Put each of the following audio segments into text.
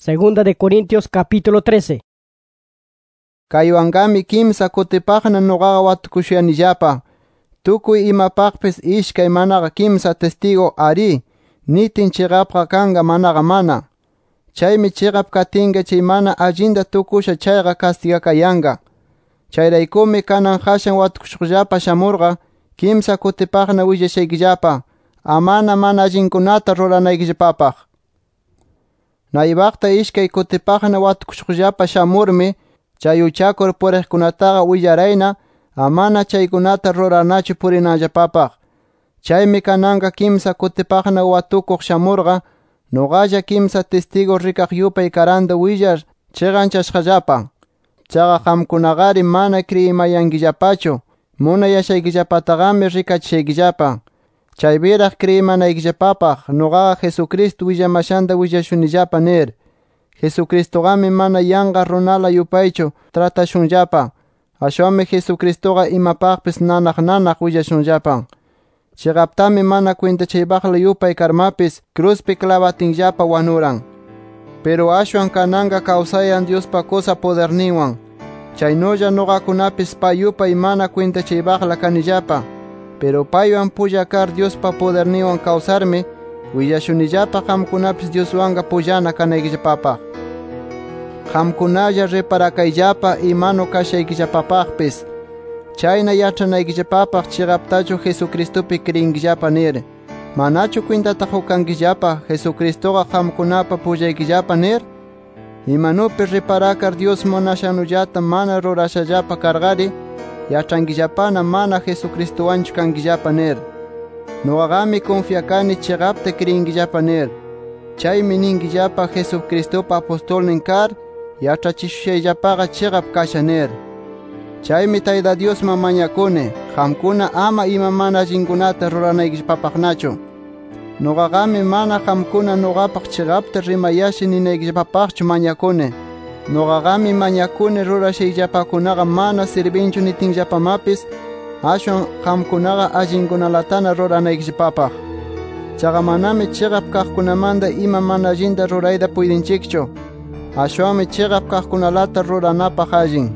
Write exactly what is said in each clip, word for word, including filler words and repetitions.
Segunda de Corintios capítulo trece. Kayuangami kimsa kutipaqna nuqaqa watukushuyanillapa. Tukuy imapaqpis ishkay manaqa kimsa testigo ari, nitin chiqapqa kanga manaqa mana. Chaymi chiqap katinga chay mana allinda tukusha chayqa castigakayanga. Chayraykumi kanan hashan watukushuqllapa shamurqa, kimsa kutipaqna willashaykkillapa, amana mana allinkunata ruranaykillapapaq. Naybaqta ishkay kutipaqna watukushuqllapa shamurmi, chay uchakur puriqkunataqa willarayna, amana chaykunata ruranachu purinallapapaq. Chaymi kananqa kimsa kutipaqna watukuq shamurqa, nuqalla kimsa testigo rikaq yupay karanta willar chiqanchashqallapa. Chaqa qamkunaqari mana kriyimayankillapachu, munayashaykillapataqami rikachishaykillapa. Chaybiraq kriyimanaykkillapapaq nuqaqa Jesucristo willamashanta willashunillapa nir. Jesucristogami mana yanqa runala yupaychu tratashunllapa. Ashwanmi Jesucristoqa imapaqpis nanaq nanaq willashunllapa. Chiqaptami mana kwintachaybaqla yupay karmapis cruzpi clavatinllapa wanuran. Pero ashwan kananqa kawsayan Diospa kusa poderninwan. Chaynulla nuqakunapis pay yupay mana kwintachaybaqla kanillapa. Pero paywan pulla kar Diospa poderninwan kawsarmi, willashunillapa qamkunapis Dioswanqa pullana kanaykillapapaq. Qamkunalla riparakayllapa imano kashaykillapapaqpis. Chayna yachanaykillapapaq chiqaptachu Jesucristopi kriyinkillapa nir. Manachu kwintata hukankillapa Jesucristoqa qamkunapa pullaykillapa nir? Imanupi riparakar Dios munashanullata mana rurashallapa karqari, yachankillapana mana Jesucristowanchu kankillapa nir. Nuqaqami confiakani chiqapta kriyinkillapa nir. Chaymi ninkillapa Jesucristopa apostolnin kar, yachachishushayllapaqa chiqap kasha nir. Chaymi Tayta Diosman mañakuni, qamkuna ama ima mana allinkunata ruranaykillapapaqnachu. Nuqaqami mana qamkuna nuqapaq chiqapta rimayashi ninaykillapapaqchu mañakuni. Nuqaqami mañakuni rurashayllapakunaqa mana sirvinchu nitinllapamapis, ashwan qamkunaqa allinkunalatana ruranaykillapapaq. Chaqa manami chiqap kaqkunamanta ima mana allinta rurayta puydinchikchu. Ashwanmi chiqap kaqkunalata ruranapaq allin.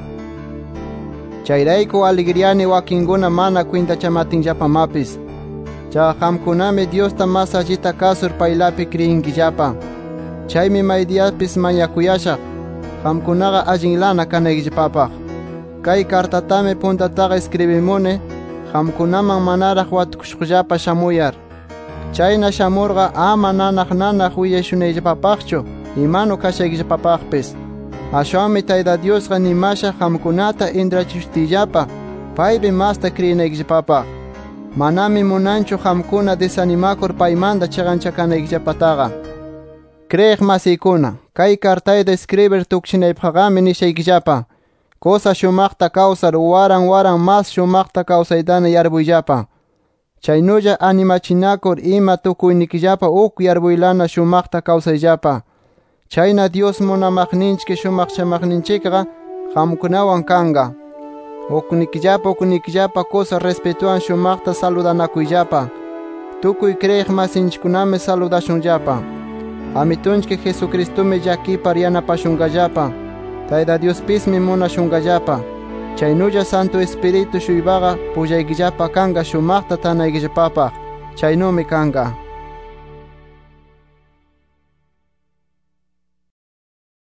Chayrayku aligriyani wakinkuna mana kwintachamatinllapamapis. Chaqa qamkunami Diosta mas allita kasur paylapi kriyinkillapa. Chaymi maydiyapis mañakuyashaq, qamkunaqa allinlana kanaykillapapaq. Kay kartatami puntataqa escribimuni, qamkunaman manaraq watukushuqllapa shamuyar. Chayna shamurqa ama nanaq nanaq willashunayllapapaqchu, imano kashaykillapapaqpis. Ashwanmi Tayta Diosqa nimasha qamkunata intrachishtiyllapa, paypi masta kriyinaykillapapaq. Manami munanchu qamkuna desanimakur paymanta chiqanchakanaykillapataqa. Kriyiq masiykuna, kay kartayta escribir tukshinaypaqami nishaykillapa, cosa shumaqta kawsar waran waran mas shumaqta kawsaytana yarbuyllapa. Chaynulla animachinakur ima tukuynikillapa uk yarbuylana shumaqta kawsayllapa. Chayna Dios munamaqninchik shumaq chamaqninchikqa qamkunawan kanga. Uknikillapa uknikillapa cosa respetuan shumaqta saludanakuyllapa. Tukuy kriyiq masinchikkunami saludashunllapa. Amitunchik Jesucristomi llakipar yanapashunqallapa. Tayta Diospismi munashunqallapa. Chaynulla Santo Espiritu shuypaqa pullaykillapa kanga shumaqta tanaykillapapaq. Chaynumi kanga.